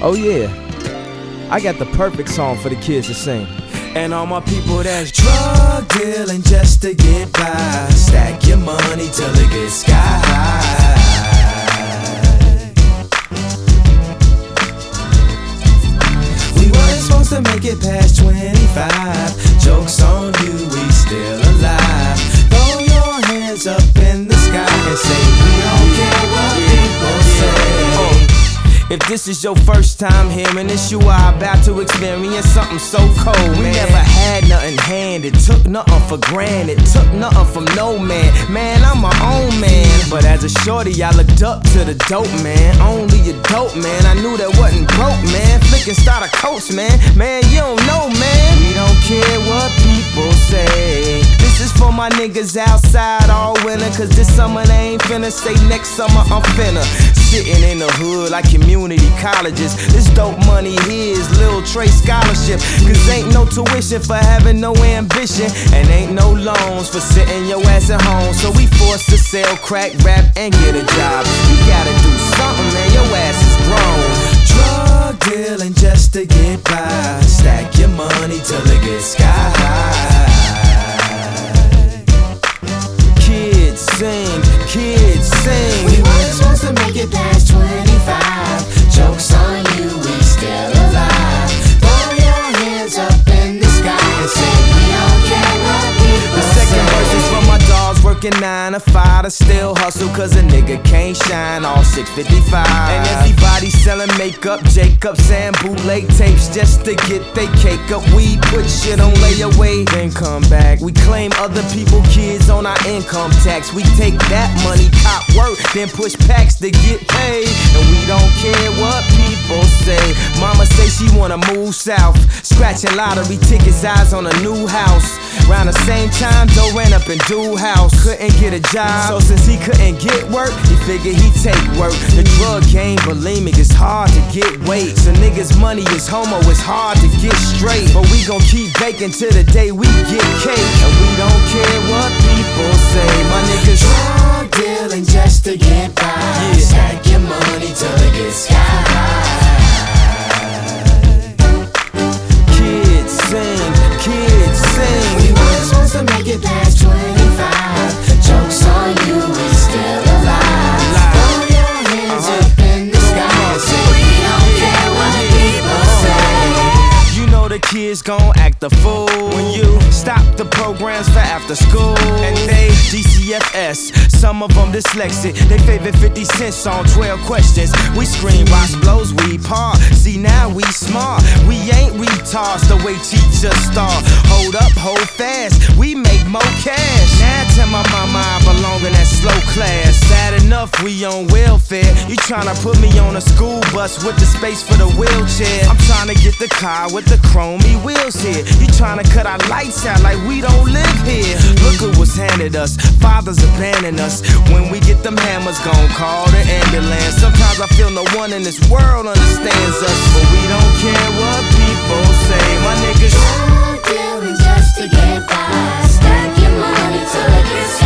Oh yeah, I got the perfect song for the kids to sing. And all my people that's drug dealing just to get by. Stack your money till it gets sky high. We weren't supposed to make it past 25. Joke's on you, we still alive. Throw your hands up in the sky and say we don't care what people say. If this is your first time hearing this, you are about to experience something so cold. We never had nothing handed, took nothing for granted, took nothing from no man. Man, I'm my own man. But as a shorty, I looked up to the dope man. Only a dope man, I knew that wasn't broke, man. Flicking starter coats, man. Man, you don't know, man. We don't care what people say. This is for my niggas outside all winter, cause this summer they ain't finna say next summer I'm finna. Sitting in the hood like community colleges. This dope money here is Lil Trey scholarship. Cause ain't no tuition for having no ambition, and ain't no loans for sitting your ass at home. So we forced to sell crack, rap, and get a job. You gotta do something, man, your ass is grown. Drug dealing just to get by. Stack your money till it gets sky high. Kids sing, kids sing. We weren't supposed to make it past 25. Joke's on you, we still alive. Throw your hands up in the sky and say we don't care what people The second say. verse is for my dogs working 9 to 5 to still hustle, cause a nigga can't shine all 655. And everybody selling makeup, Jacobs and bootleg tapes just to get they cake up. We put shit on layaway, then come back. We claim other people kids on our income tax. We take that money, cop work, then push packs to get paid. And we don't care what people say. Mama say she wanna move south, scratching lottery tickets, eyes on a new house. Around the same time, Doe ran up in Dude House, couldn't get a job. So since he couldn't get work, he figured he'd take work. The drug game bulimic, it's hard to get weight. So niggas' money is homo, it's hard to get straight. But we gon' keep baking till the day we get cake. And we don't care what people say. My niggas drug dealing just to get by. Yeah. Stack your money till it gets sky high. kids sing, kids sing. We weren't supposed to make it past 25. Joke's on you, we still alive. Throw your hands up in the sky and say we don't care what people say. You know the kids gon' act a fool when you stop the programs for after school. And they DCFS, some of them dyslexic. They favorite 50 Cent song, 12 questions. We scream, Ross blows, we part. See now we smart, we ain't retards the way teachers start. Hold up, hold fast, we make more cash. Now tell my mama I belong in that slow class. Sad enough, we on welfare. You tryna put me on a school bus with the space for the wheelchair. I'm tryna get the car with the chromey wheels here. You tryna cut our lights out like we don't live here. Look at what's handed us, fathers abandon us. When we get them hammers, gon' call the ambulance. Sometimes I feel no one in this world understands us, but we don't care what people say. My niggas drug dealing just to get by. Stack your money till it gets